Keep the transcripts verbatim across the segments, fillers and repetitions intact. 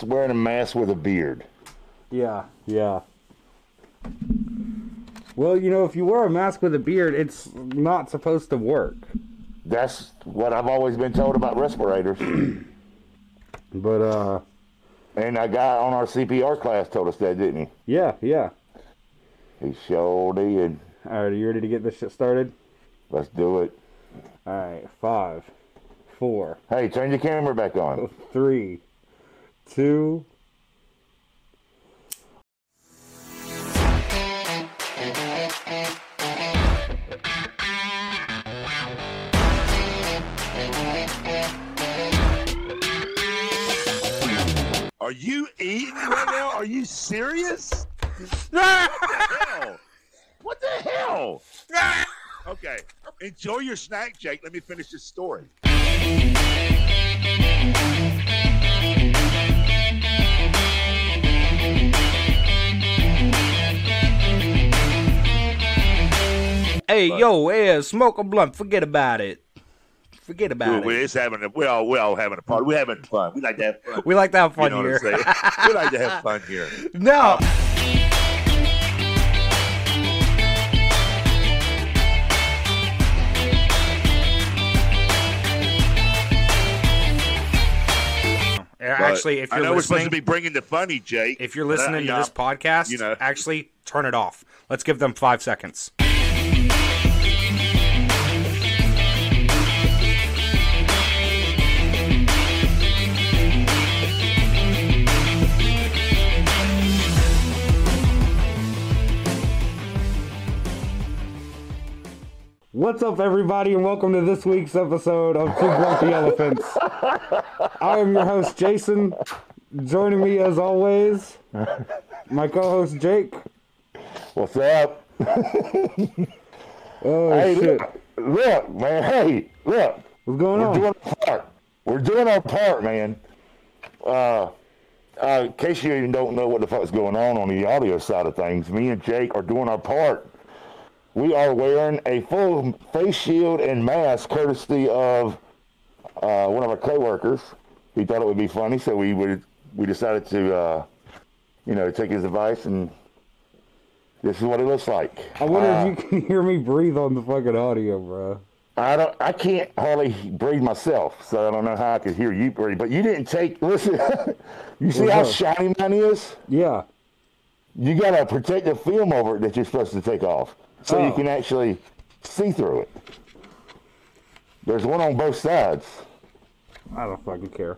against wearing a mask with a beard. Yeah, yeah. Well, you know, if you wear a mask with a beard, it's not supposed to work. That's what I've always been told about respirators. But, uh... And a guy on our C P R class told us that, didn't he? Yeah, yeah. He sure did. All right, are you ready to get this shit started? Let's do it. All right, five, four. Hey, turn your camera back on. Three, two... Are you eating right now? Are you serious? What the hell? What the hell? Okay, enjoy your snack, Jake. Let me finish this story. Hey, but, yo, yeah, smoke a blunt. Forget about it. Forget about Dude, it. We're, having a, we're, all, we're all having a party. We're having fun. We like to have fun. We like to have fun you know here. we like to have fun here. No. Actually, if you're I know listening, we're supposed to be bringing the funny, Jake. If you're listening uh, to this podcast, you know. actually turn it off. Let's give them five seconds. What's up, everybody, and welcome to this week's episode of Two Grumpy Elephants. I am your host, Jason. Joining me, as always, my co-host, Jake. What's up? Oh, hey, shit. Look, look, man. Hey, look. What's going We're on? doing our part. We're doing our part, man. Uh, uh, in case you even don't know what the fuck's going on on the audio side of things, me and Jake are doing our part. We are wearing a full face shield and mask courtesy of uh, one of our coworkers. He thought it would be funny, so we would we decided to, uh, you know, take his advice, and this is what it looks like. I wonder uh, if you can hear me breathe on the fucking audio, bro. I don't. I can't hardly breathe myself, so I don't know how I could hear you breathe. But you didn't take. Listen, you see how shiny mine is? Yeah. You got a protective film over it that you're supposed to take off, so oh. you can actually see through it. There's one on both sides. I don't fucking care.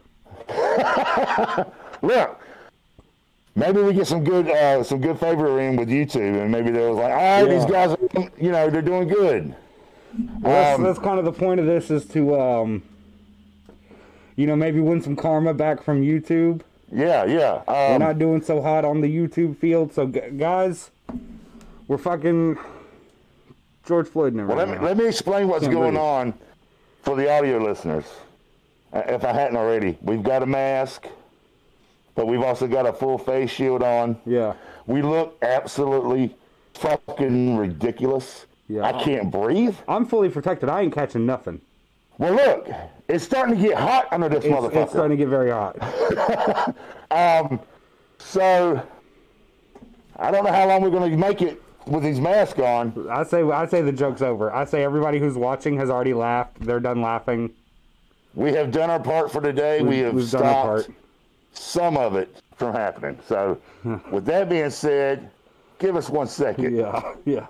Look, maybe we get some good, uh, some good favor in with YouTube, and maybe they was like, all right, yeah. these guys, are, you know, they're doing good. Well, that's, um, that's kind of the point of this, is to, um, you know, maybe win some karma back from YouTube. Yeah, yeah. Um, we're not doing so hot on the YouTube field, so g- guys, we're fucking George Floyd now. Well, right let me now. let me explain what's Can't going breathe. on for the audio listeners. Uh, if I hadn't already, we've got a mask, but we've also got a full face shield on. Yeah. We look absolutely fucking ridiculous. Yeah. I can't breathe. I'm fully protected. I ain't catching nothing. Well, look, it's starting to get hot under this It's, motherfucker. it's starting to get very hot. um, so I don't know how long we're going to make it with these masks on. I say, I say the joke's over. I say everybody who's watching has already laughed. They're done laughing. We have done our part for today. We've, we have we've done our stopped part. some of it from happening. So, with that being said, give us one second. Yeah, yeah.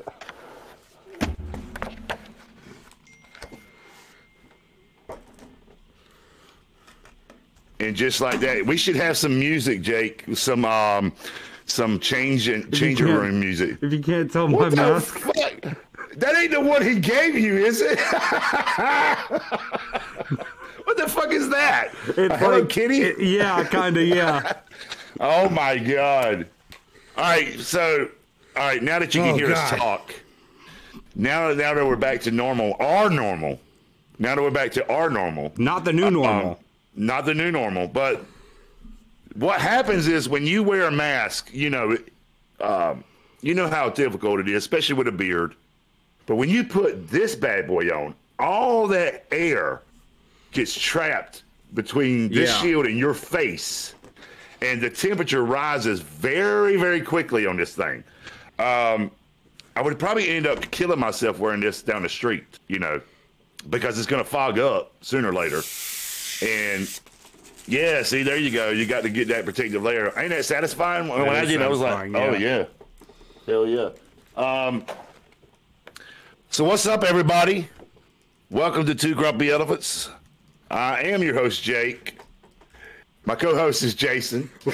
And just like that, we should have some music, Jake. Some um, some change in, changing room music. If you can't tell What my the mask. fuck? That ain't the one he gave you, is it? What the fuck is that? It's Hello like, Kitty? It, yeah, kind of, yeah. Oh my God. All right, so, all right, now that you can Oh, hear God. us talk, now, now that we're back to normal, our normal, now that we're back to our normal. Not the new normal. Um, not the new normal, but what happens is when you wear a mask, you know, um, you know how difficult it is, especially with a beard. But when you put this bad boy on, all that air gets trapped between this Yeah. shield and your face. and the temperature rises very, very quickly on this thing. Um, I would probably end up killing myself wearing this down the street, you know, because it's going to fog up sooner or later. And yeah, see, there you go. You got to get that protective layer. Ain't that satisfying? When That I is did, I was like, satisfying, oh yeah. yeah, hell yeah. Um, so what's up, everybody? Welcome to Two Grumpy Elephants. I am your host, Jake. My co-host is Jason. Yeah.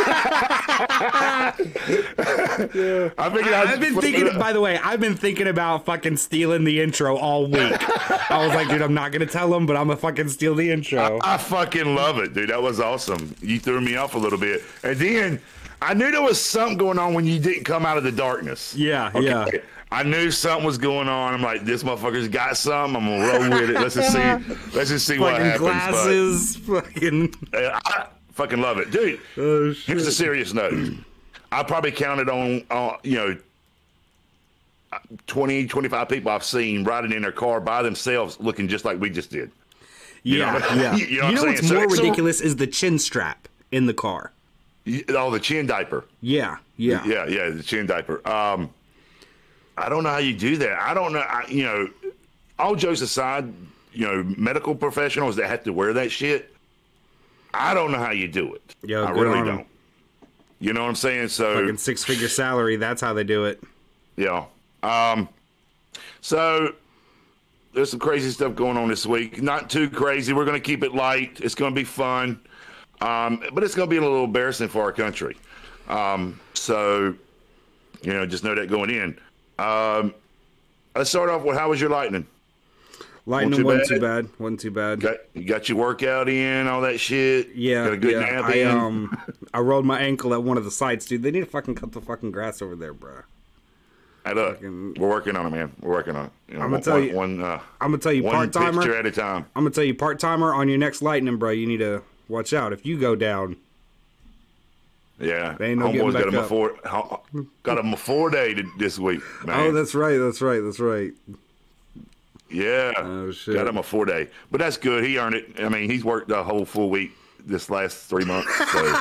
I figured I, I've been thinking, by the way, I've been thinking about fucking stealing the intro all week. I was like, dude, I'm not going to tell him, but I'm going to fucking steal the intro. I, I fucking love it, dude. That was awesome. You threw me off a little bit. And then I knew there was something going on when you didn't come out of the darkness. Yeah, Okay. yeah. I knew something was going on. I'm like, this motherfucker's got something. I'm gonna roll with it. Let's just see. Let's just see what Fucking happens. glasses, fucking. But, uh, I fucking love it, dude. Oh, shit. Here's a serious note. I probably counted on, uh, you know, twenty, twenty-five people I've seen riding in their car by themselves, looking just like we just did. You Yeah, know what I- yeah. you know You what I'm know saying? what's So- more so- ridiculous is the chin strap in the car. Oh, the chin diaper. Yeah, yeah. Yeah, yeah, the chin diaper. Um, I don't know how you do that. I don't know. I, you know, all jokes aside, you know, medical professionals that have to wear that shit, I don't know how you do it. Yo, I good really on 'em. don't. You know what I'm saying? So, Fucking six figure salary, that's how they do it. yeah. Um, so there's some crazy stuff going on this week. Not too crazy. We're going to keep it light. It's going to be fun. Um, but it's going to be a little embarrassing for our country. Um, so, you know, just know that going in. Um, let's start off with, how was your lightning? Lightning too wasn't bad? too bad. Wasn't too bad. Got, you got your workout in, all that shit? Yeah, Got a good yeah. nap I in? um, I rolled my ankle at one of the sites, dude. They need to fucking cut the fucking grass over there, bro. Hey, look, fucking- we're working on it, man. We're working on it. You know, I'm gonna one, tell you- One, uh, I'm gonna tell you, one part timer. picture at a time. I'm gonna tell you, part timer on your next lightning, bro. You need to watch out. If you go down, Yeah. They ain't no Homeboy's getting got him back a four, ho- got him a four day to, this week, man. oh, that's right, that's right, that's right. Yeah. Oh, shit. Got him a four day. But that's good. He earned it. I mean, he's worked the whole full week this last three months. So.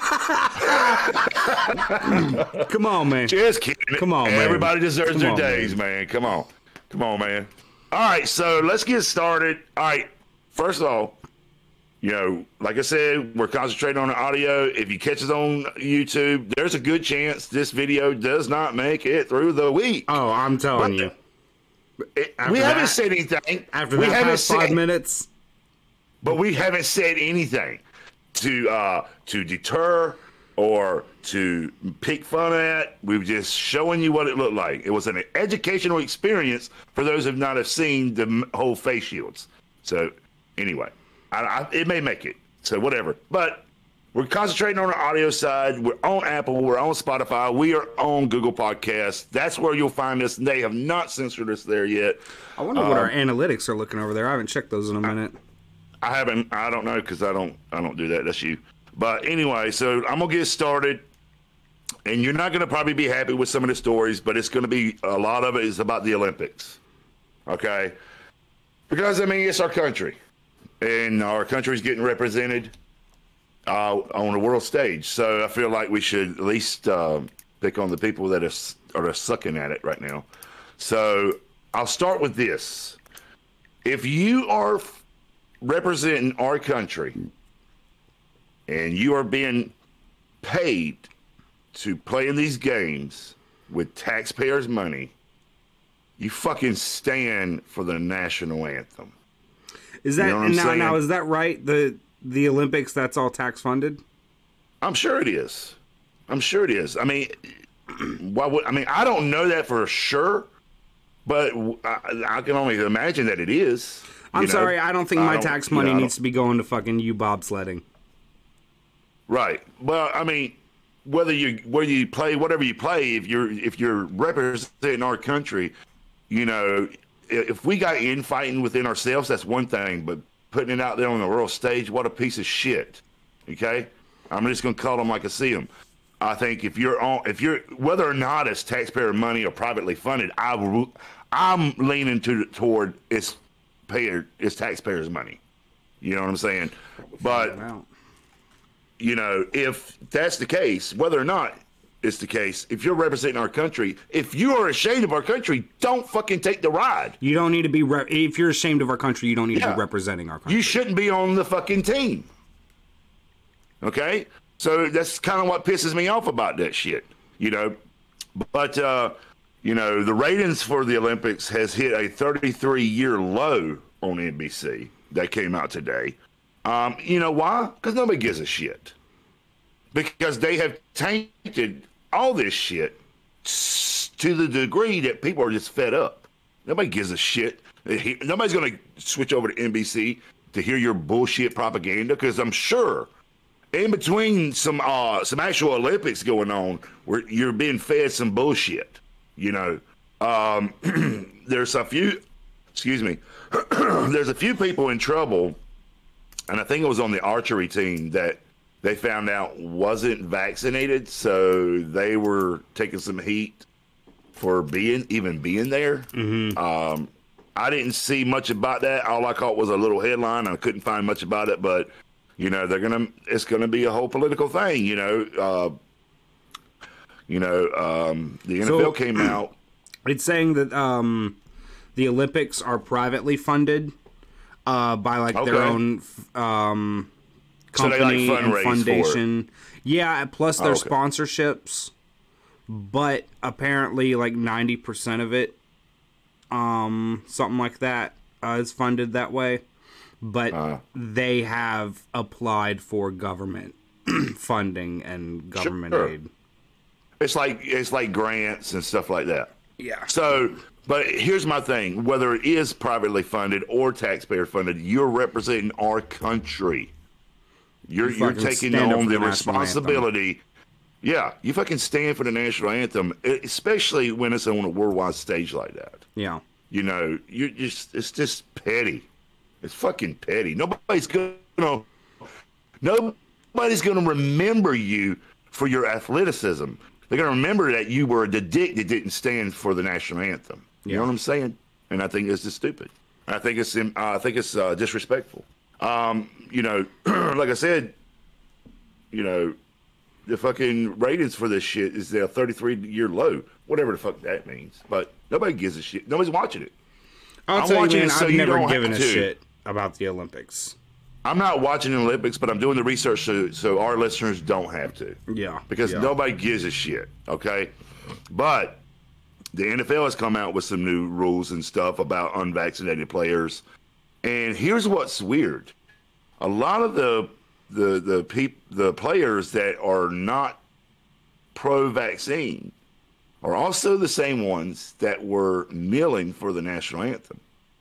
Come on, man. Just kidding. Come on, man. Everybody deserves Come their on, days, man. Come on. Come on, man. All right, so let's get started. All right, first of all, you know, like I said, we're concentrating on the audio. If you catch us on YouTube, there's a good chance this video does not make it through the week. Oh, I'm telling you. It- after we haven't that- said anything. After we that haven't past five said, minutes, but we haven't said anything to uh, to deter or to pick fun at. We were just showing you what it looked like. It was an educational experience for those who have not have seen the m- whole face shields. So anyway, I, I, it may make it. So whatever. But we're concentrating on the audio side. We're on Apple. We're on Spotify. We are on Google Podcasts. That's where you'll find us. They have not censored us there yet. I wonder what our analytics are looking over there. I haven't checked those in a minute. I haven't. I don't know because I don't. I don't do that. That's you. But anyway, so I'm gonna get started, and you're not gonna probably be happy with some of the stories, but it's gonna be a lot of it is about the Olympics, okay? Because I mean, it's our country, and our country's getting represented uh, on the world stage. So I feel like we should at least uh, pick on the people that are are sucking at it right now. So I'll start with this: if you are representing our country and you are being paid to play in these games with taxpayers' money, you fucking stand for the national anthem. Is that You know what I'm now? saying? Now is that right? The the Olympics, that's all tax funded. I'm sure it is. I'm sure it is. I mean, why would I mean? I don't know that for sure, but I, I can only imagine that it is. I'm you know? sorry, I don't think my don't- tax you know, money I don't- needs to be going to fucking you bobsledding. Right. Well, I mean, whether you whether you play whatever you play, if you're if you're representing our country, you know, if we got infighting within ourselves, that's one thing. But putting it out there on the world stage, what a piece of shit. Okay, I'm just gonna call them like I see them. I think if you're on, if you're whether or not it's taxpayer money or privately funded, I will, I'm leaning to toward it's payer it's taxpayers' money. You know what I'm saying? But Wow. you know, if that's the case, whether or not it's the case, if you're representing our country, if you are ashamed of our country, don't fucking take the ride. You don't need to be, re- if you're ashamed of our country, you don't need yeah. to be representing our country. You shouldn't be on the fucking team. Okay? So that's kind of what pisses me off about that shit, you know. But, uh, you know, the ratings for the Olympics has hit a thirty-three year low on N B C that came out today. Um, you know why? Because nobody gives a shit. Because they have tainted all this shit to the degree that people are just fed up. Nobody gives a shit. Nobody's going to switch over to N B C to hear your bullshit propaganda, because I'm sure in between some uh, some actual Olympics going on, where you're being fed some bullshit. You know, um, there's a few, excuse me, there's a few people in trouble, and I think it was on the archery team that they found out wasn't vaccinated, so they were taking some heat for being even being there. Mm-hmm. Um, I didn't see much about that. All I caught was a little headline. I couldn't find much about it, but you know, they're gonna. It's gonna be a whole political thing. You know, uh, you know, um, the N F L so, came out. It's saying that um, the Olympics are privately funded uh, by like okay. their own um, company so like and foundation. Yeah, plus their oh, okay. sponsorships. But apparently, like ninety percent of it, um, something like that, uh, is funded that way. But uh, they have applied for government funding and government sure. aid. It's like it's like grants and stuff like that. Yeah. So, but here's my thing: whether it is privately funded or taxpayer funded, you're representing our country. You're you you're taking on the, the responsibility. Anthem. Yeah, you fucking stand for the national anthem, especially when it's on a worldwide stage like that. Yeah. You know, you just it's just petty. It's fucking petty. Nobody's gonna nobody's gonna remember you for your athleticism. They're gonna remember that you were the dick that didn't stand for the national anthem. You yeah. know what I'm saying? And I think it's just stupid. I think it's uh, I think it's uh, disrespectful. Um, you know, like I said, you know, the fucking ratings for this shit is a thirty-three year low, whatever the fuck that means. But nobody gives a shit. Nobody's watching it. I'll I'm tell watching you, man, it so I've never given a to. shit about the Olympics. I'm not watching the Olympics, but I'm doing the research so, so our listeners don't have to. Yeah. Because yeah. nobody gives a shit, okay? But the N F L has come out with some new rules and stuff about unvaccinated players. And here's what's weird. A lot of the the the peop, the players that are not pro-vaccine are also the same ones that were kneeling for the national anthem.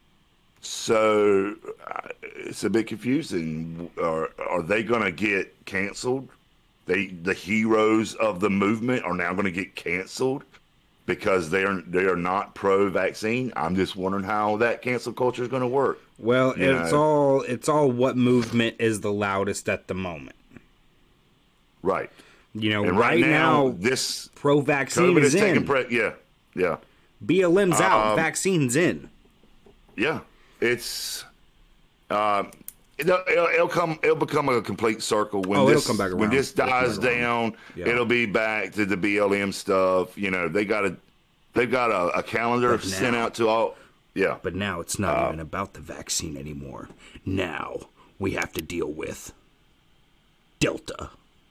So uh, it's a bit confusing. Are are they going to get canceled? They the heroes of the movement are now going to get canceled because they are they are not pro-vaccine. I'm just wondering how that cancel culture is going to work. Well, you it's know? all it's all what movement is the loudest at the moment. Right. You know, and right, right now, now this pro-vaccine COVID is, is in. Pre- yeah, yeah. B L M's out, um, vaccines in. Yeah. It's uh, it'll, it'll, it'll come. It'll become a complete circle when oh, this it'll come back around. when this dies down. Yeah. It'll be back to the B L M stuff. You know, they got a they've got a, a calendar now, sent out to all. Yeah, but now it's not uh, even about the vaccine anymore. Now we have to deal with Delta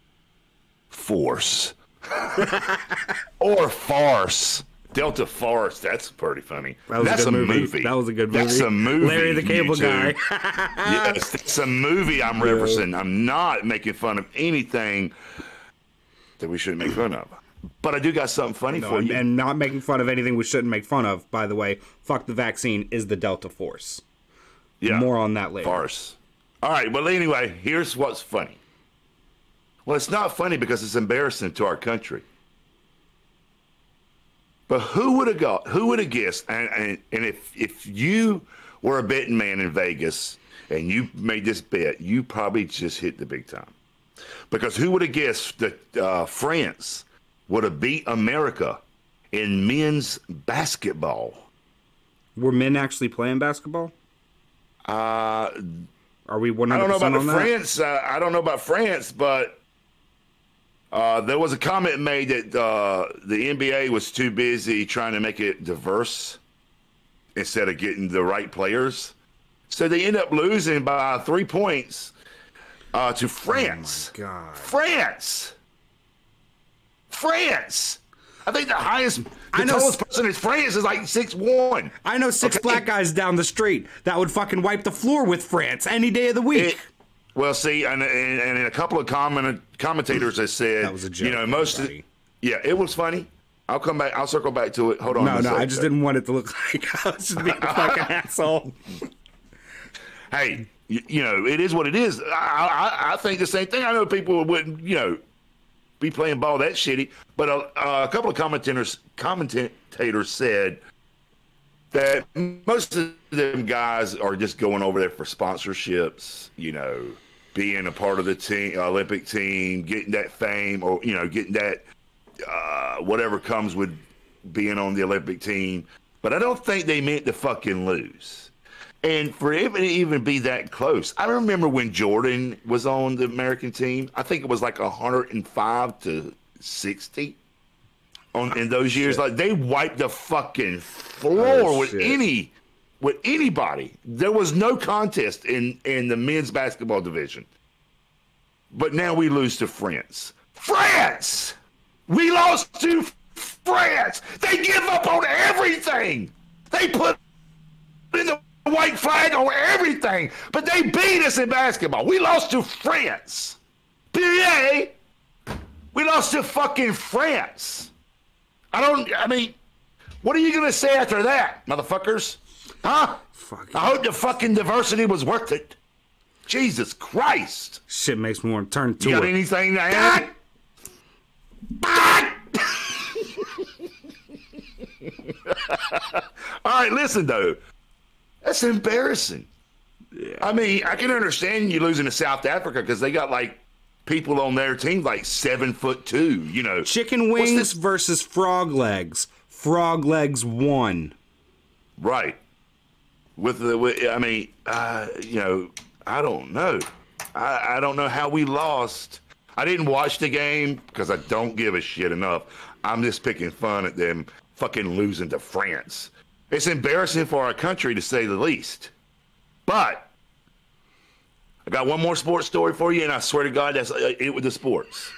Force or farce. Delta Force, that's pretty funny. That that's a, a movie. movie. That was a good movie. That's a movie. Larry the Cable Guy. Yes, it's a movie I'm referencing. I'm not making fun of anything that we shouldn't make fun of. But I do got something funny no, for you. And not making fun of anything we shouldn't make fun of, by the way. Fuck the vaccine is the Delta Force. Yeah. More on that later. Farce. All right, well, anyway, here's what's funny. Well, it's not funny because it's embarrassing to our country. But who would have got? Who would have guessed? And, and and if if you were a betting man in Vegas and you made this bet, you probably just hit the big time. Because who would have guessed that uh, France would have beat America in men's basketball? Were men actually playing basketball? Uh, Are we one I hundred don't know percent about on the that? France. Uh, I don't know about France, but Uh, there was a comment made that uh, the N B A was too busy trying to make it diverse instead of getting the right players. So they end up losing by three points uh, to France. Oh my God. France. France. I think the highest, the I know tallest person in France is like six one. I know six Okay. black guys down the street that would fucking wipe the floor with France any day of the week. It, well, see, and, and, and a couple of comment, commentators have said, That was a joke, you know, most of, everybody. yeah, it was funny. I'll come back. I'll circle back to it. Hold on. no, a no, I second. just didn't want it to look like I was just being a fucking asshole. Hey, you, you know, it is what it is. I, I, I think the same thing. I know people wouldn't, you know, be playing ball that shitty, but a, a couple of commentators commentators said that most of them guys are just going over there for sponsorships, you know, being a part of the team, Olympic team, getting that fame, or you know, getting that uh, whatever comes with being on the Olympic team. But I don't think they meant to fucking lose. And for it to even be that close, I remember when Jordan was on the American team. I think it was like one hundred five to sixty on in those years. Like they wiped the fucking floor Oh, with shit. any with anybody. There was no contest in in the men's basketball division. But now we lose to France. France! We lost to France! They give up on everything! They put in the white flag on everything, but they beat us in basketball. We lost to France. Period. We lost to fucking France. I don't, I mean, what are you going to say after that, motherfuckers? Huh? Fuck. I hope the fucking diversity was worth it. Jesus Christ. Shit makes me want to turn to You got it. anything to add? Ah! All right, listen, though. That's embarrassing. Yeah. I mean, I can understand you losing to South Africa because they got, like, people on their team like seven foot two, you know. Chicken What's wings this- versus frog legs. Frog legs won. Right. With the, with, I mean, uh, you know, I don't know. I, I don't know how we lost. I didn't watch the game because I don't give a shit enough. I'm just picking fun at them fucking losing to France. It's embarrassing for our country to say the least. But I got one more sports story for you, and I swear to God, that's uh, it with the sports.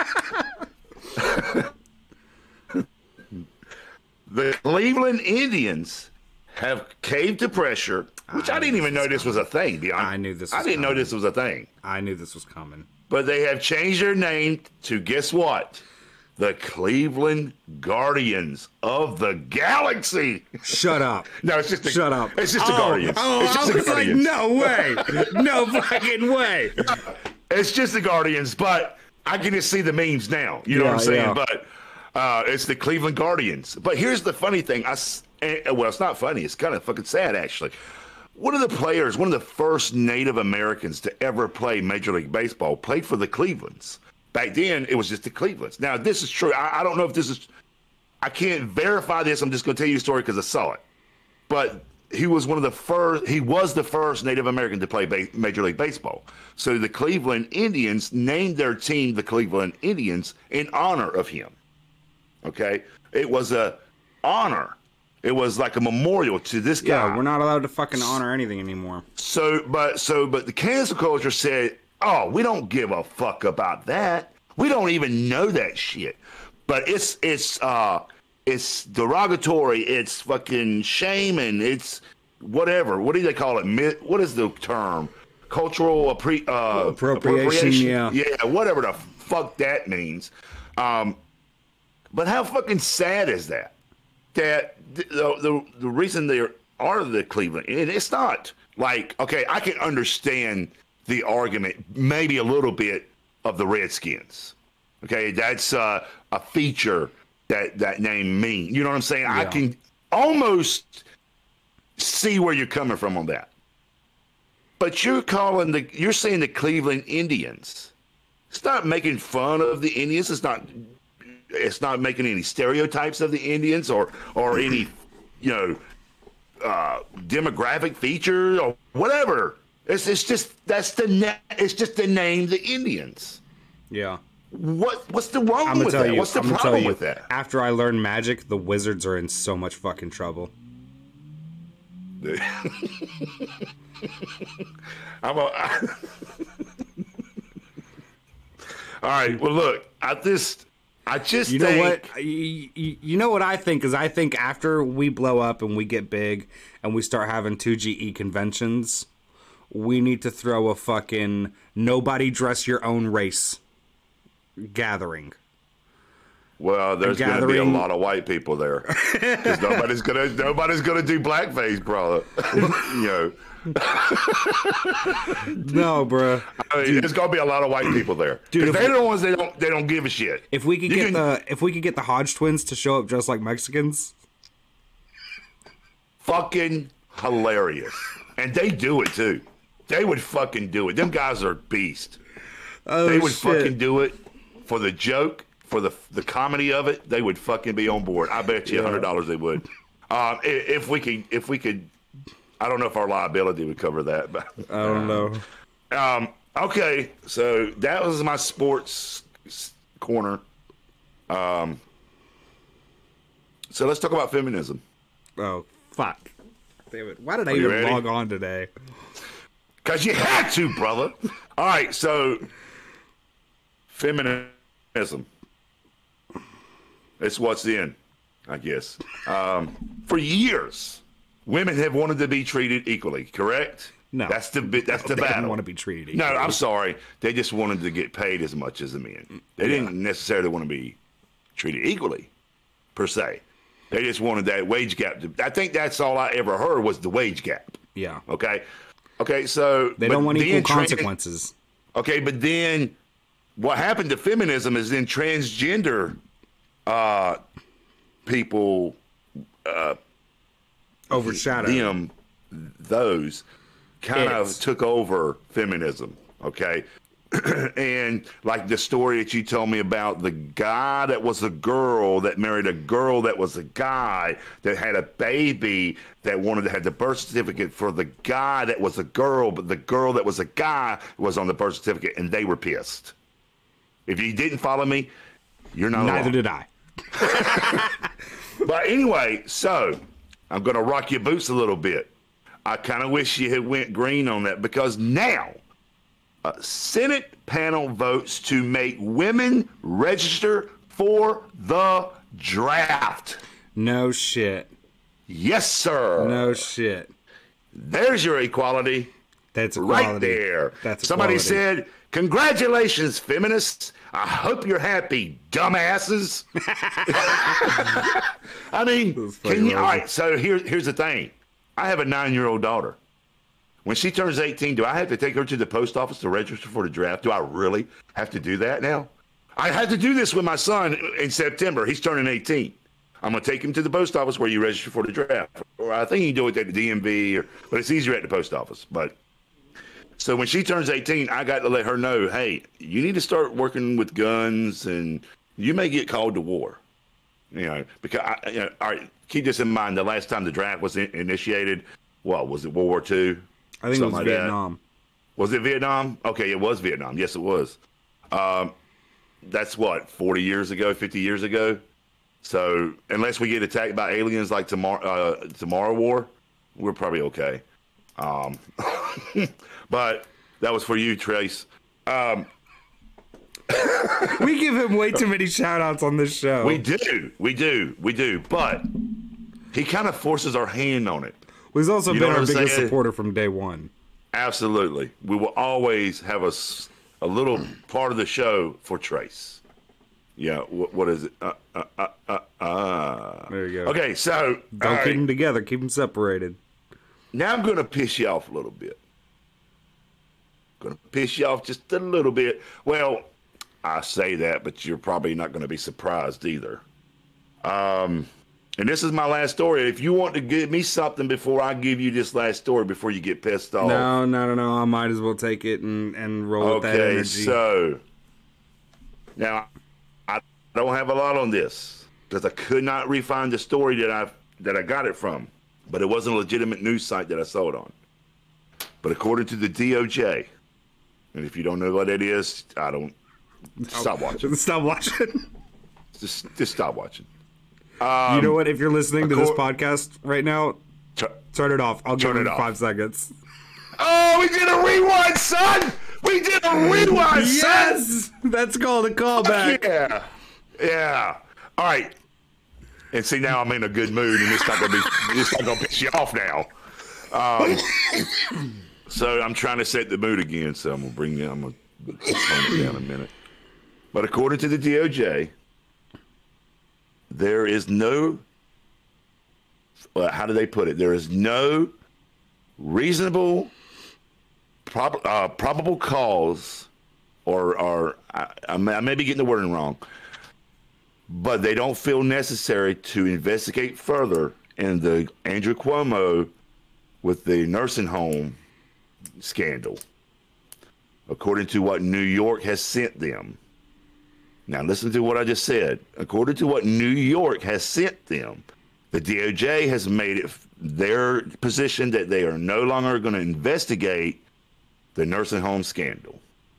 The Cleveland Indians have caved to pressure, which I, I didn't knew even know this was a thing. Be honest. I knew this I was didn't know coming. this was a thing. I knew this was coming. But they have changed their name to, guess what? The Cleveland Guardians of the Galaxy. Shut up. No, it's just the, Shut up. It's just the oh, Guardians. Oh, it's just I the was like, Guardians. no way. No fucking way. It's just the Guardians, but I can just see the memes now. You know Yeah, what I'm saying? yeah. But uh, it's the Cleveland Guardians. But here's the funny thing. I, s- eh, well, it's not funny. It's kind of fucking sad, actually. One of the players, one of the first Native Americans to ever play Major League Baseball, played for the Clevelands. Back then, it was just the Clevelands. Now, this is true. I, I don't know if this is... I can't verify this. I'm just going to tell you the story because I saw it. But he was one of the first... He was the first Native American to play ba- Major League Baseball. So the Cleveland Indians named their team the Cleveland Indians in honor of him. Okay? It was a honor. It was like a memorial to this guy. Yeah, we're not allowed to fucking honor anything anymore. So, but so, but the cancel culture said, "Oh, we don't give a fuck about that. We don't even know that shit." But it's it's uh it's derogatory. It's fucking shaming. It's whatever. What do they call it? Mi- What is the term? Cultural appre- uh, Appropriation, yeah. yeah, whatever the fuck that means. Um, but how fucking sad is that? That the, the the reason they are the Cleveland, and it's not like, okay, I can understand the argument maybe a little bit of the Redskins. Okay, that's uh, a feature that that name means. You know what I'm saying? I Yeah. can almost see where you're coming from on that. But you're calling the you're saying the Cleveland Indians. It's not making fun of the Indians. It's not. It's not making any stereotypes of the Indians or or any, you know, uh, demographic feature or whatever. It's it's just that's the na- it's just the name the Indians. Yeah. What what's the wrong I'm gonna with tell that? you. What's the I'm gonna tell problem you. with that? After I learned magic, the wizards are in so much fucking trouble. I'm a, I, all right. Well, look, I just, I just You know think, what? You, you, you know what I think is I think after we blow up and we get big and we start having two G E conventions, we need to throw a fucking nobody dress your own race gathering. Well, there's going to be a gathering- lot of white people there because nobody's gonna nobody's gonna do blackface, brother. You know, No, bruh. I mean, there's gonna be a lot of white people there. Dude, Dude, if they're we- the ones that don't they don't give a shit. If we could You get can- the if we could get the Hodge twins to show up dressed like Mexicans, Fucking hilarious, and they do it too. They would fucking do it. Them guys are beast. oh They would shit. fucking do it for the joke, for the the comedy of it. They would fucking be on board. I bet you a hundred dollars they would. Um, i- if we could, if we could, I don't know if our liability would cover that, but I don't know. um, okay. So that was my sports s- corner. Um, so let's talk about feminism. Oh fuck! Damn it! Why did I you even ready? log on today? Cause you had to, brother. All right, so feminism. It's what's in, I guess. Um, for years, women have wanted to be treated equally. Correct? No. That's the bi- that's the They didn't battle. want to be treated. No, equally. I'm sorry. They just wanted to get paid as much as the men. They didn't necessarily want to be treated equally, per se. They just wanted that wage gap. To, I think that's all I ever heard was the wage gap. Yeah. Okay. Okay. So They but don't want equal then tran- consequences. Okay, but then what happened to feminism is then transgender uh, people, Overshadowed. them, those kind of It's. took over feminism. Okay. And like the story that you told me about the guy that was a girl that married a girl that was a guy that had a baby that wanted to have the birth certificate for the guy that was a girl, but the girl that was a guy was on the birth certificate, and they were pissed. If you didn't follow me, you're not Neither alone. did I. But anyway, so I'm going to rock your boots a little bit. I kind of wish you had went green on that because now a Senate panel votes to make women register for the draft. No shit. Yes, sir. No shit. There's your equality That's right equality. there. That's Somebody equality. said, congratulations, feminists. I hope you're happy, dumbasses. I mean, That's funny, can you, all Rosie. right, so here, here's the thing. I have a nine-year-old daughter. When she turns eighteen, do I have to take her to the post office to register for the draft? Do I really have to do that now? I had to do this with my son in September. He's turning eighteen. I'm going to take him to the post office where you register for the draft. Or I think you can do it at the D M V, or, but it's easier at the post office. But so when she turns eighteen, I got to let her know, hey, you need to start working with guns, and you may get called to war. You know, because I, you know, all right, keep this in mind. The last time the draft was in, initiated, what was it? World War Two. I think it Something was like that. Vietnam. Was it Vietnam? Okay, it was Vietnam. Yes, it was. Um, that's what, forty years ago, fifty years ago. So unless we get attacked by aliens like tomorrow, uh, tomorrow war, we're probably okay. Um, but that was for you, Trace. Um, We give him way too many shout outs on this show. we do, we do, we do. But he kind of forces our hand on it. He's also You been know our what I'm biggest saying? supporter from day one. Absolutely. We will always have a, s- a little part of the show for Trace. Yeah, what, what is it? Uh, uh, uh, uh, uh. There you go. Okay, so Don't all keep right. them together. Keep them separated. Now I'm going to piss you off a little bit. Going to piss you off just a little bit. Well, I say that, but you're probably not going to be surprised either. Um, and this is my last story. If you want to give me something before I give you this last story, before you get pissed off. No, no, no, no. I might as well take it and, and roll with that Okay, energy. so now I don't have a lot on this because I could not refine the story that I that I got it from, but it wasn't a legitimate news site that I saw it on. But according to the D O J, and if you don't know what it is, I don't Stop watching. Stop watching. Just, just stop watching. Um, you know what? If you're listening to this podcast right now, t- turn it off. I'll give it you off. five seconds. Oh, we did a rewind, son! We did a rewind, yes! son! That's called a callback. Yeah. Yeah. All right. And see, now I'm in a good mood, and it's not gonna be, it's not gonna piss you off now. Um, so I'm trying to set the mood again. So I'm gonna bring you. I'm gonna tone it down a minute. But according to the D O J, there is no. Well, how do they put it? There is no reasonable, prob- uh, probable cause, or or I, I may be getting the wording wrong. But they don't feel necessary to investigate further in the Andrew Cuomo with the nursing home scandal, according to what New York has sent them. Now, listen to what I just said. According to what New York has sent them, the D O J has made it their position that they are no longer going to investigate the nursing home scandal.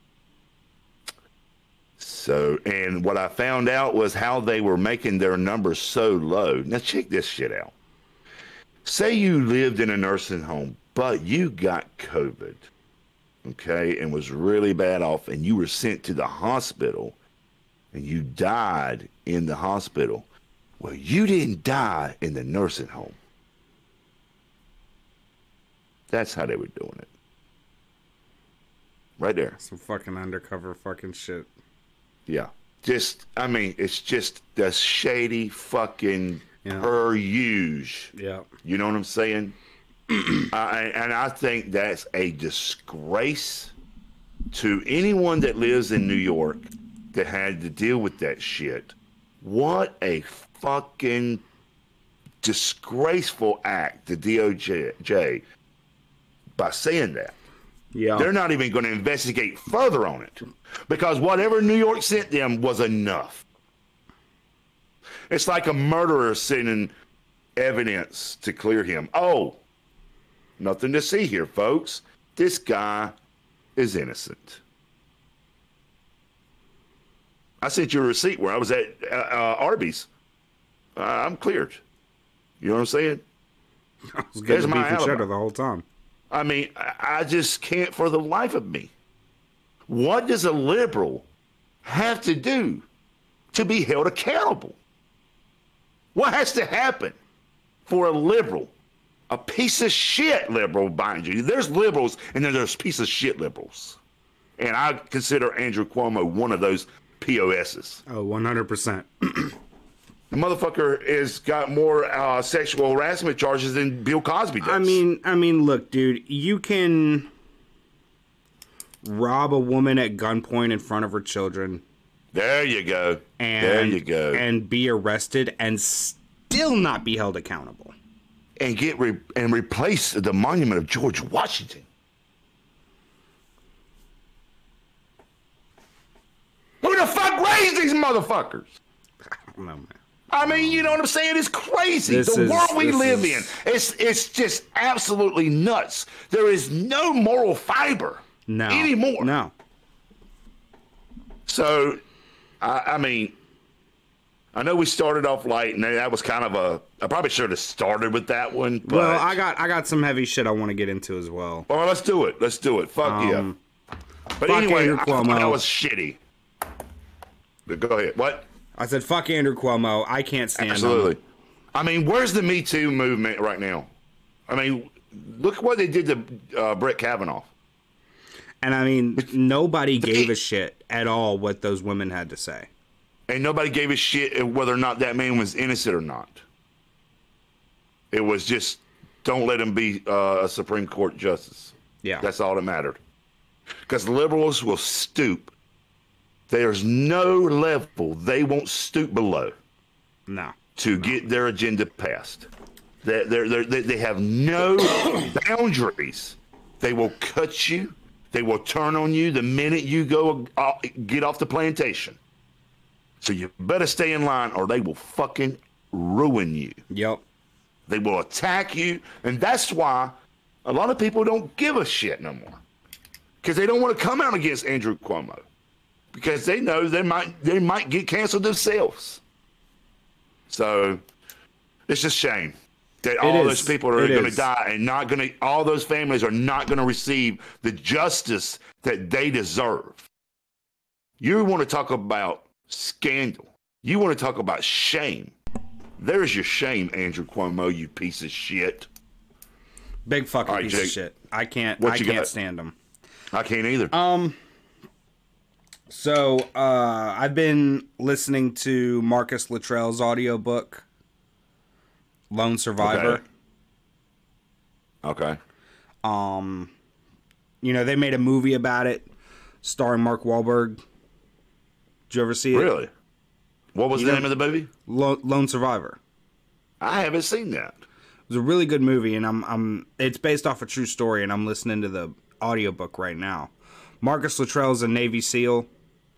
So, and what I found out was how they were making their numbers so low. Now, check this shit out. Say you lived in a nursing home, but you got COVID, okay, and was really bad off, and you were sent to the hospital, and you died in the hospital. Well, you didn't die in the nursing home. That's how they were doing it. Right there. Some fucking undercover fucking shit. Yeah. Just, I mean, it's just the shady fucking yeah. per use. Yeah. You know what I'm saying? I, and I think that's a disgrace to anyone that lives in New York that had to deal with that shit. What a fucking disgraceful act, the D O J, by saying that. Yeah. They're not even going to investigate further on it because whatever New York sent them was enough. It's like a murderer sending evidence to clear him. Oh, nothing to see here, folks. This guy is innocent. I sent you a receipt where I was at uh, uh, Arby's. Uh, I'm cleared. You know what I'm saying? I was getting beef and cheddar the whole time. I mean, I just can't for the life of me. What does a liberal have to do to be held accountable? What has to happen for a liberal, a piece of shit liberal, mind you? There's liberals and then there's piece of shit liberals. And I consider Andrew Cuomo one of those P O S's. Oh, one hundred percent. The motherfucker has got more uh, sexual harassment charges than Bill Cosby does. I mean, I mean, look, dude, you can rob a woman at gunpoint in front of her children. There you go. And, there you go. And be arrested and still not be held accountable. And get re- and replace the monument of George Washington. Who the fuck raised these motherfuckers? I don't know, man. I mean, you know what I'm saying? It's crazy. This the is, world we live is... in, it's it's just absolutely nuts. There is no moral fiber no. anymore. No. So, I, I mean, I know we started off light, and that was kind of a. I probably should have started with that one. But, well, I got I got some heavy shit I want to get into as well. Well, let's do it. Let's do it. Fuck um, yeah. But fuck anyway, Andrew I Cuomo. thought that was shitty. But go ahead. What? I said, fuck Andrew Cuomo. I can't stand Absolutely. him. I mean, where's the Me Too movement right now? I mean, look what they did to uh, Brett Kavanaugh. And I mean, nobody gave a shit at all what those women had to say. And nobody gave a shit whether or not that man was innocent or not. It was just, don't let him be uh, a Supreme Court justice. Yeah. That's all that mattered. Because liberals will stoop. There's no level they won't stoop below. No. To get their agenda passed. They they they they have no boundaries. They will cut you. They will turn on you the minute you go uh, get off the plantation. So you better stay in line or they will fucking ruin you. Yep. They will attack you. And that's why a lot of people don't give a shit no more. Because they don't want to come out against Andrew Cuomo. because they know they might they might get canceled themselves. So it's a shame that all is. those people are It going to is. die and not going to. All those families are not going to receive the justice that they deserve. You want to talk about scandal? You want to talk about shame? There's your shame, Andrew Cuomo, you piece of shit. Big fucking All right, piece Jake, of shit. I can't. what I you can't got? stand him. I can't either. Um. So uh, I've been listening to Marcus Luttrell's audiobook, Lone Survivor. Okay. okay. Um, you know, they made a movie about it, starring Mark Wahlberg. Did you ever see it? Really? What was You the know- name of the movie? Lo- Lone Survivor. I haven't seen that. It was a really good movie, and I'm I'm it's based off a true story, and I'm listening to the audiobook right now. Marcus Luttrell's a Navy SEAL,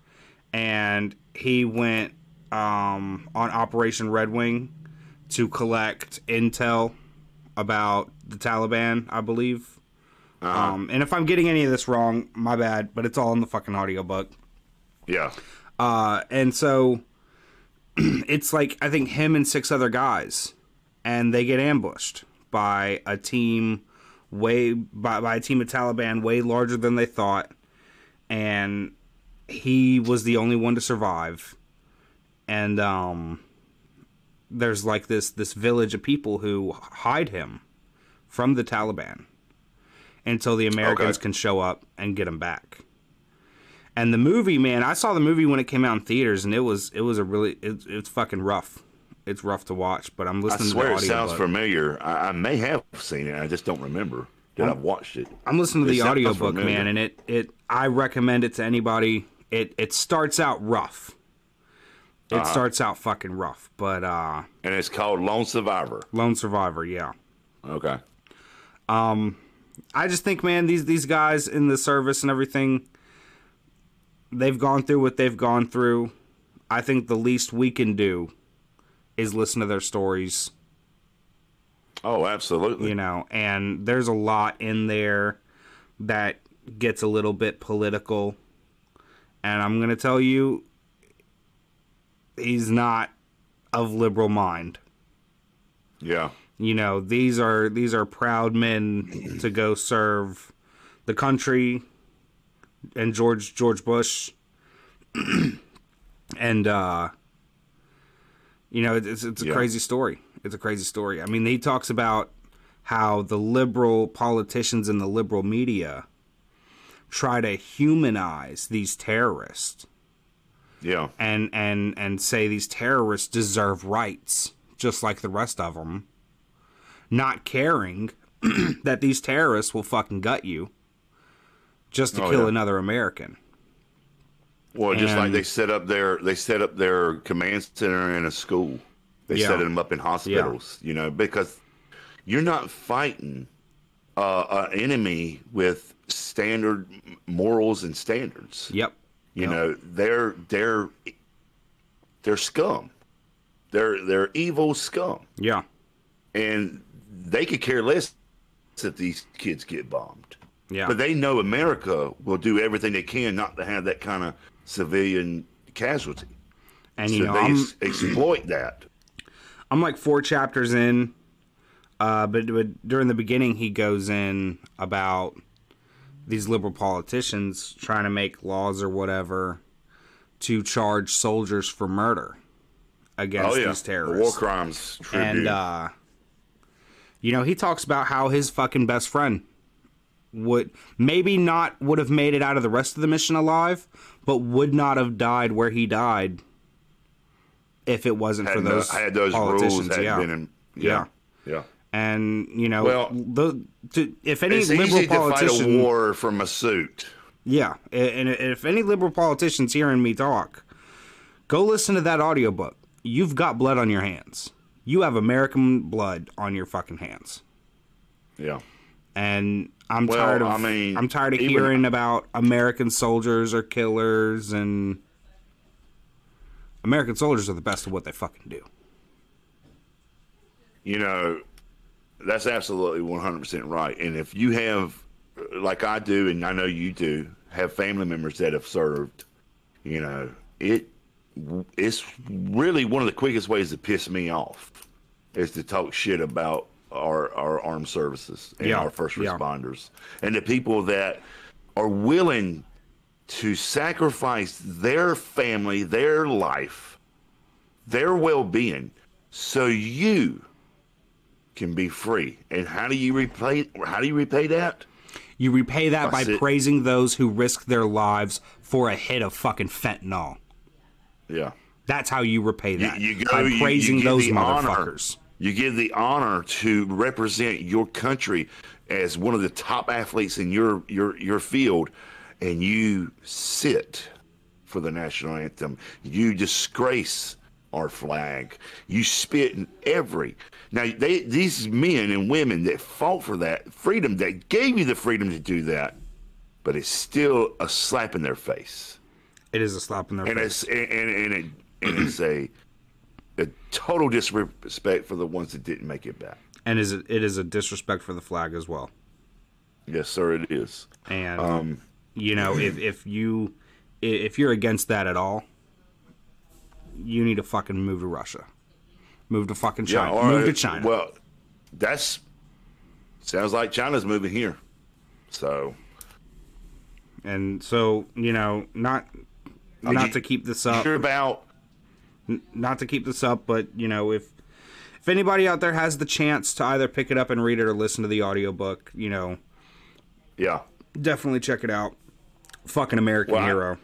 and he went um, on Operation Red Wing to collect intel about the Taliban, I believe. Uh-huh. Um, and if I'm getting any of this wrong, my bad, but it's all in the fucking audiobook. Yeah. Uh, and so it's like, I think him and six other guys, and they get ambushed by a team way, by, by a team of Taliban way larger than they thought. And he was the only one to survive. And, um, there's like this, this village of people who hide him from the Taliban until the Americans Okay. can show up and get him back. And the movie, man, I saw the movie when it came out in theaters, and it was it was a really it, it's fucking rough. It's rough to watch, but I'm I listening swear to it the sounds audiobook. familiar. I, I may have seen it. I just don't remember that I've watched it. I'm listening to It the sounds audiobook, familiar. man, and it, it I recommend it to anybody. It it starts out rough. It Uh-huh. starts out fucking rough, but uh, And it's called Lone Survivor. Lone Survivor, yeah. Okay. I just think, man, these these guys in the service and everything, they've gone through what they've gone through. I think the least we can do is listen to their stories, Oh, absolutely. you know, and there's a lot in there that gets a little bit political. And I'm going to tell you, he's not of liberal mind. Yeah. You know, these are these are proud men to go serve the country and George George Bush. And uh you know, it's it's a Yeah. crazy story. It's a crazy story. I mean, he talks about how the liberal politicians and the liberal media try to humanize these terrorists Yeah. and and and say these terrorists deserve rights just like the rest of them, not caring that these terrorists will fucking gut you just to Oh, kill yeah. another American. Well, just like And- they set up their they set up their command center in a school. They Yeah. set them up in hospitals, you know, because you're not fighting uh, an enemy with standard morals and standards. Yep. You Yep. know, they're they're they're scum. They're they're evil scum, Yeah. and they could care less if these kids get bombed. Yeah. But they know America will do everything they can not to have that kind of civilian casualty. And So you know, they I'm ex- exploit that. I'm like four chapters in, uh, but, but during the beginning he goes in about these liberal politicians trying to make laws or whatever to charge soldiers for murder against Oh yeah, these the War terrorists. Crimes Tribunal. And uh, you know, he talks about how his fucking best friend would maybe not would have made it out of the rest of the mission alive, but would not have died where he died if it wasn't for had, no- those had those rules politicians. had yeah. been in, yeah, yeah. And you know, Well, the, to, if any It's liberal easy to fight politician, a war from a suit. yeah, and if any liberal politicians hearing me talk, go listen to that audiobook. You've got blood on your hands. You have American blood on your fucking hands. Yeah. And I'm Well, tired of I mean, I'm tired of even- hearing about American soldiers are killers, and American soldiers are the best at what they fucking do. You know, that's absolutely one hundred percent right. And if you have, like I do, and I know you do, have family members that have served, You know, it it's really one of the quickest ways to piss me off is to talk shit about our our armed services and Yeah, our first yeah. responders and the people that are willing to sacrifice their family, their life, their well-being, so you can be free. And how do you repay? How do you repay that? You repay that by That's it. praising those who risk their lives for a hit of fucking fentanyl. Yeah. That's how you repay that. You, you go, by you- praising you give those the honor- motherfuckers. You give the honor to represent your country as one of the top athletes in your your your field, and you sit for the national anthem. You disgrace our flag. You spit in every. Now they these men and women that fought for that freedom, that gave you the freedom to do that, but it's still a slap in their face. It is a slap in their And face. it's and, and, and, it, and it's a a total disrespect for the ones that didn't make it back. And is it, it is a disrespect for the flag as well. Yes, sir, it is. And Um, you know, if if you if you're against that at all, you need to fucking move to Russia. Move to fucking China. or- move to China. Well, that's sounds like China's moving here. So And so, you know, not Are not you to keep this up. sure about not to keep this up, but you know, if if anybody out there has the chance to either pick it up and read it or listen to the audiobook, you know, yeah. definitely check it out. Fucking American Well, I- Hero.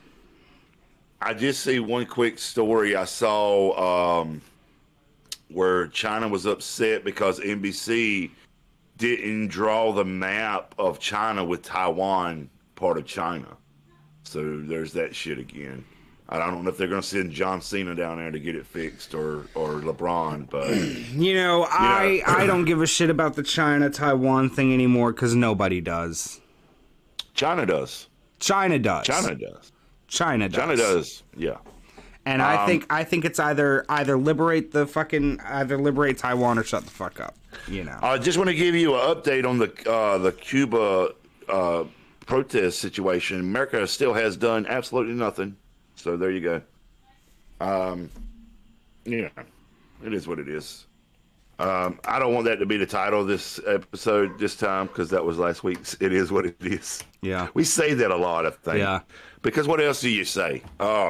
I just see one quick story I saw um, where China was upset because N B C didn't draw the map of China with Taiwan part of China. So there's that shit again. I don't know if they're going to send John Cena down there to get it fixed or, or LeBron, but You know, I I don't give a shit about the China Taiwan thing anymore because nobody does. China does. China does. China does. China does. China does. Yeah. And I Um, think I think it's either either liberate the fucking either liberate Taiwan or shut the fuck up. You know. I just want to give you an update on the uh, the Cuba uh, protest situation. America still has done absolutely nothing. So there you go. Um, yeah, it is what it is. Um, I don't want that to be the title of this episode this time because that was last week's. It is what it is. Yeah. We say that a lot, I think. Yeah. Because what else do you say? Uh,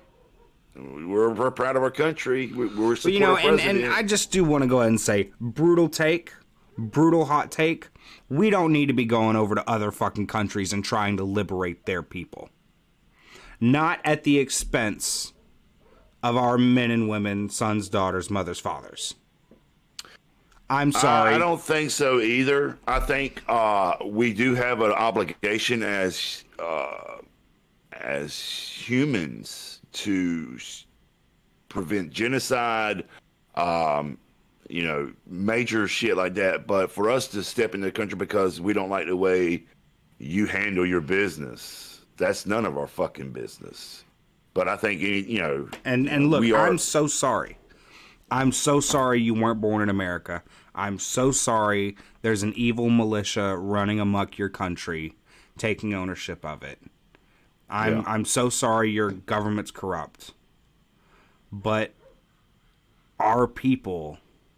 we're, we're proud of our country. We, we're But you know, and, president. and I just do want to go ahead and say, brutal take, brutal hot take. We don't need to be going over to other fucking countries and trying to liberate their people. Not at the expense of our men and women, sons, daughters, mothers, fathers. I'm sorry. I, I don't think so either. I think uh, we do have an obligation as uh, as humans to s- prevent genocide, um, you know, major shit like that. But for us to step into the country because we don't like the way you handle your business, that's none of our fucking business. But I think, you know, And and look, we are- I'm so sorry. I'm so sorry you weren't born in America. I'm so sorry there's an evil militia running amok your country, taking ownership of it. I'm Yeah. I'm so sorry your government's corrupt. But our people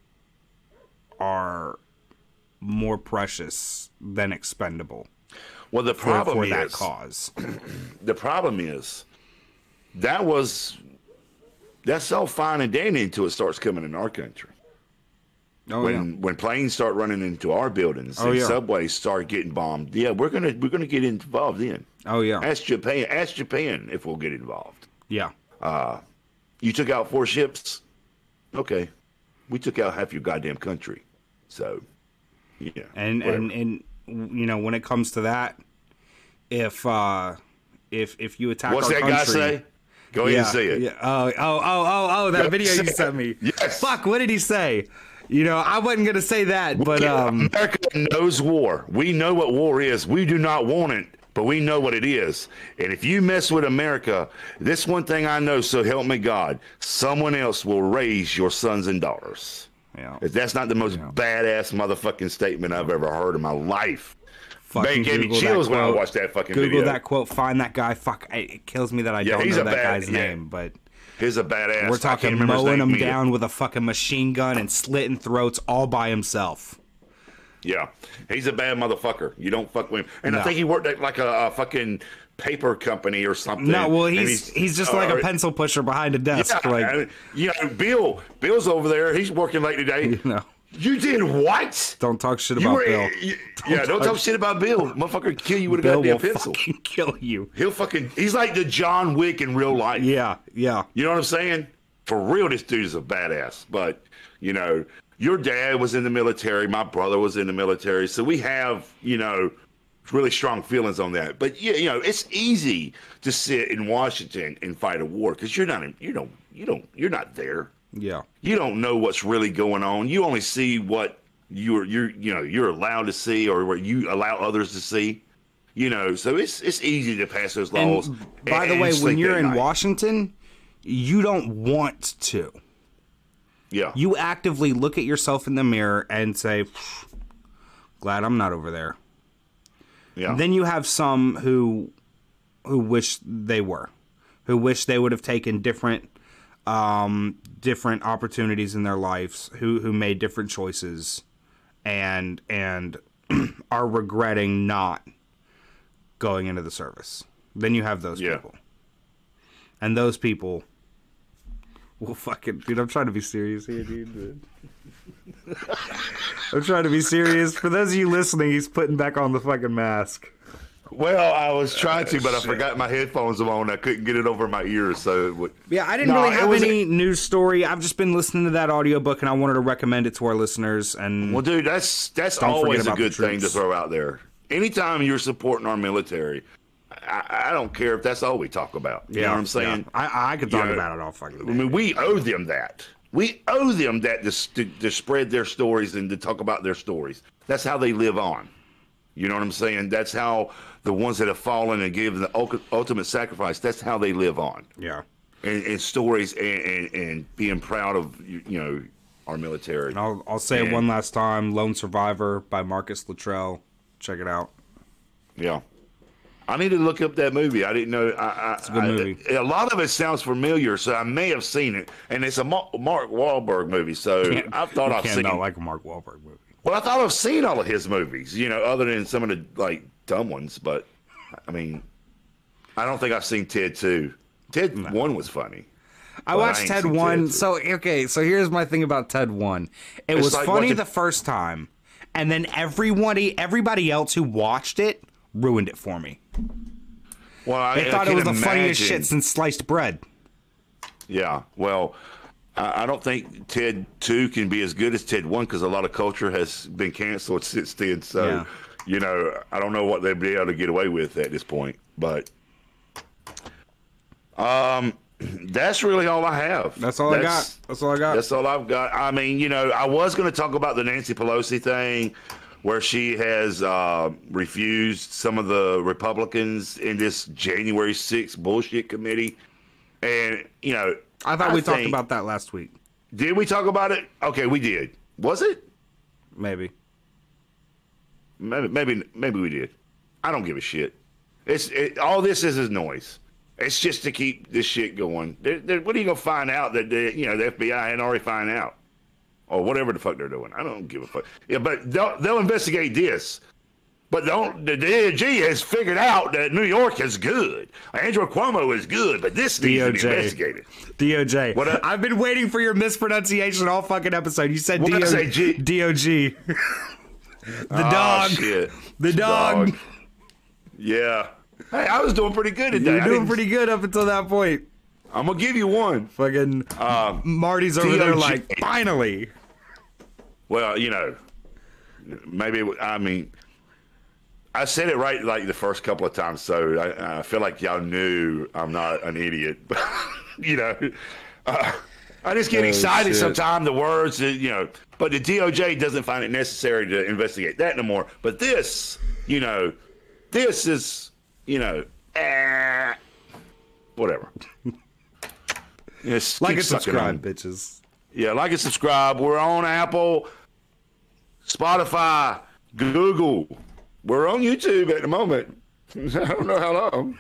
are more precious than expendable well, the for, problem for is that cause. the problem is that was that's all fine and dandy until it starts coming in our country. Oh when when planes start running into our buildings Oh, and yeah. subways start getting bombed, yeah, we're gonna we're gonna get involved then. Oh yeah. Ask Japan, ask Japan if we'll get involved. Yeah. You took out four ships, okay. We took out half your goddamn country, so yeah. And whatever. and and you know, when it comes to that, if uh if if you attack What's our that country, guy say? Go ahead yeah, and say it. yeah. Oh, oh, oh, oh, oh, that Go video say you it. sent me. Yes. Fuck, what did he say? You know, I wasn't gonna say that, but Yeah, um, America knows war. We know what war is. We do not want it, but we know what it is. And if you mess with America, this one thing I know, so help me God, someone else will raise your sons and daughters. yeah. If that's not the most badass motherfucking statement I've ever heard in my life. Fucking Man, gave me Google chills that when I quote. watched that fucking Google video. that quote. Find that guy. Fuck. It kills me that I Yeah, don't he's know a that bad- guy's yeah. name, but He's a badass. we're I can't talking remember his mowing name him either. down with a fucking machine gun and slitting throats all by himself. Yeah, he's a bad motherfucker. You don't fuck with him. And No. I think he worked at like a, a fucking paper company or something. No, well, And he's he's just like a uh, pencil pusher behind a desk. Yeah, like, and, you know, Bill. Bill's over there. He's working late today. you know, You did what? don't talk shit You about were, Bill. you- yeah, don't talk shit about Bill. Motherfucker will kill you with a Bill goddamn will pencil. fucking kill you. He'll fucking. He's like the John Wick in real life. Yeah, yeah. You know what I'm saying? For real, this dude is a badass. But, you know, your dad was in the military. My brother was in the military. So we have, you know, really strong feelings on that. But, yeah, you know, it's easy to sit in Washington and fight a war because you're not, in, you don't, you don't, you're not there. Yeah. You don't know what's really going on. You only see what you're, you're, you know, you're allowed to see or what you allow others to see. You know, so it's it's easy to pass those laws. And by the and way, when sleep you're at in night. Washington, you don't want to. Yeah. You actively look at yourself in the mirror and say, glad I'm not over there. Yeah. Then you have some who who wish they were, who wish they would have taken different um, different opportunities in their lives, who who made different choices, and and are regretting not going into the service. Then you have those Yeah. people, and those people will fucking dude. I'm trying to be serious here, dude. I'm trying to be serious. For those of you listening, he's putting back on the fucking mask. Well, I was trying to, but I forgot my headphones were on. I couldn't get it over my ears, so it would. Yeah, I didn't No, really it have was- any news story. I've just been listening to that audiobook, and I wanted to recommend it to our listeners. And Well, dude, that's that's Don't forget always a about the good thing to troops. throw out there. Anytime you're supporting our military, I, I don't care if that's all we talk about. You know what I'm saying? yeah. I I could talk Yeah. about it all fucking I day. mean, we owe them that. We owe them that to, to, to spread their stories and to talk about their stories. That's how they live on. You know what I'm saying? That's how the ones that have fallen and given the ul- ultimate sacrifice, that's how they live on. Yeah. And, and stories and, and, and being proud of, you, you know, our military. And I'll I'll say it And- one last time. Lone Survivor by Marcus Luttrell. Check it out. Yeah. I need to look up that movie. I didn't know. I, I, It's a good I- movie. A lot of it sounds familiar, so I may have seen it. And it's a Ma- Mark Wahlberg movie, so I thought you I've can't seen. not like a Mark Wahlberg movie. Well, I thought I've seen all of his movies, you know, other than some of the like dumb ones. But I mean, I don't think I've seen Ted two. Ted one was funny. I But I watched ain't Ted seen one. Ted two. So okay, so here's my thing about Ted one. It It's was like funny watching- the first time, and then everybody everybody else who watched it ruined it for me. Well, I, They I thought it can was the funniest imagine. shit since sliced bread. Yeah, well, I, I don't think Ted two can be as good as Ted one because a lot of culture has been canceled since then. So, Yeah. you know, I don't know what they'd be able to get away with at this point. But um, that's really all I have. That's all I got. That's all I got. That's all I've got. I mean, you know, I was going to talk about the Nancy Pelosi thing where she has uh, refused some of the Republicans in this January sixth bullshit committee. And, you know, I thought we talked think- about that last week. Did we talk about it? Okay, we did. Was it? Maybe. Maybe, maybe, maybe we did. I don't give a shit. It's it, all this is is noise. It's just to keep this shit going. They're, they're, what are you gonna find out that the, you know the F B I hadn't already found out, or whatever the fuck they're doing? I don't give a fuck. Yeah, but they'll, they'll investigate this. But don't, the D O G has figured out that New York is good. Andrew Cuomo is good, but this needs to be D O J. investigated. D O J. What a- I've been waiting for your mispronunciation all fucking episode. You said What D did I O say, G? D O G. The Oh, dog. shit. The dog. Yeah. Hey, I was doing pretty good today. You're I doing didn't- pretty good up until that point. I'm gonna give you one. Fucking Um, Marty's over D O G. there like, finally. Well, you know, maybe it, I mean, I said it right like the first couple of times, so I, I feel like y'all knew I'm not an idiot. But you know, uh, I just get Oh, excited shit. sometimes. The words, that, you know, but the D O J doesn't find it necessary to investigate that no more. But this, you know, this is, you know, eh, whatever. Yes, Like keep and sucking on. subscribe, bitches. Yeah, like and subscribe. We're on Apple, Spotify, Google, We're on YouTube at the moment. I don't know how long.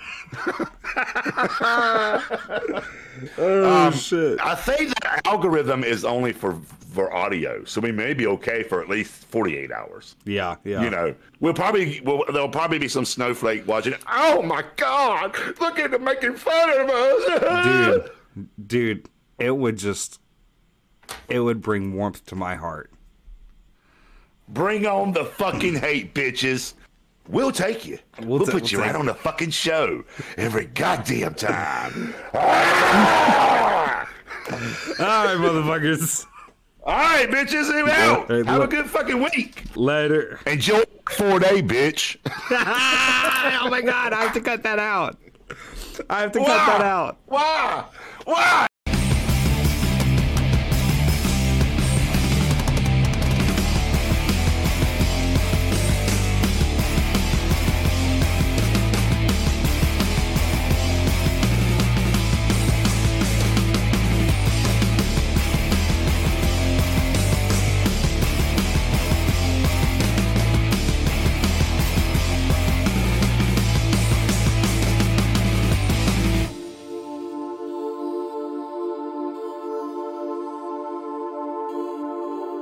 Oh um, shit! I think the algorithm is only for for audio, so we may be okay for at least forty-eight hours. Yeah, yeah. You know, we'll probably we'll, there'll probably be some snowflake watching it. Oh my God! Look at them making fun of us, dude, dude. It would just, it would bring warmth to my heart. Bring on the fucking hate, bitches. We'll take you. We'll We'll, ta- put we'll you take right you. on the fucking show every goddamn time. All right, motherfuckers. All right, bitches, I'm out. Hey, Have look. a good fucking week. Later. Enjoy four day, bitch. Oh my god, I have to cut that out. I have to Why? cut that out. Why? Why?